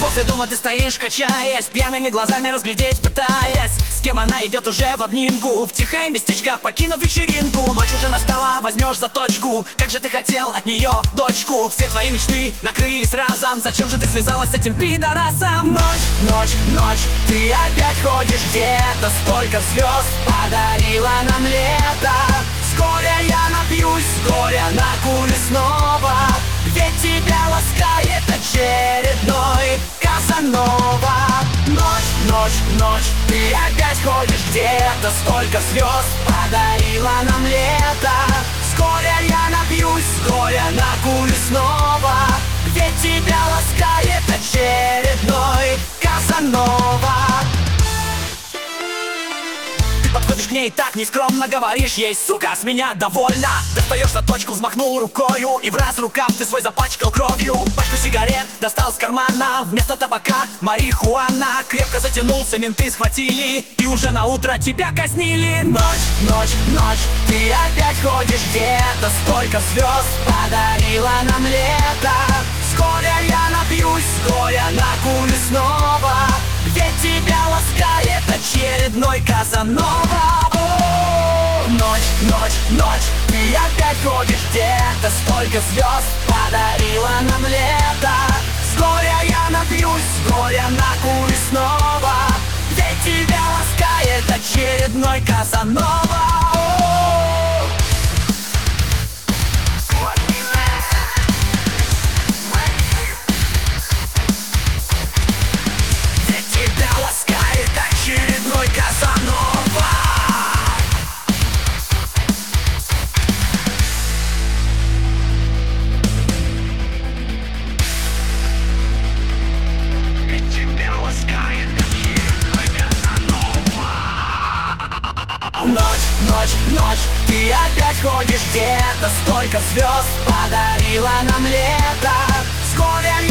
Возле дома ты стоишь, качаясь, пьяными глазами разглядеть пытаясь, с кем она идет уже в обнимку, в тихое местечко покинув вечеринку. Ночь уже настала, возьмешь за точку. Как же ты хотел от нее дочку? Все твои мечты накрылись разом. Зачем же ты связалась с этим пидорасом? Ночь, ночь, ночь, ты опять ходишь где-то. Столько звезд подарила нам лето. С горя я напьюсь, с горя накурю снова. Ведь тебя ласкает очередной Казанова. Ночь, ночь, ночь, ты опять ходишь где-то. Столько звезд подарила нам лето. С горя я напьюсь, с горя накурю снова. Ведь тебя ласкает очередной Казанова. Подходишь к ней так нескромно, говоришь ей: сука, с меня довольно. Достаешь за точку, взмахнул рукою, и в раз рукав ты свой запачкал кровью. Пачку сигарет достал с кармана, вместо табака марихуана. Крепко затянулся, менты схватили, и уже на утро тебя казнили. Ночь, ночь, ночь, ты опять ходишь где-то. Столько звезд подарила нам лето. С горя я напьюсь, с горя накурю снова. Ведь тебя ласкает очередной Казанова. О, ночь, ночь, ночь, ты опять ходишь где-то. Столько звезд подарила нам лето. С горя я напьюсь, с горя накурю снова. Ведь тебя ласкает очередной Казанова. Очередной Казанова. Ведь тебя ласкает очередной Казанова. Ночь, ночь, ночь, ты опять ходишь где-то. Столько звезд подарила нам лето. С горя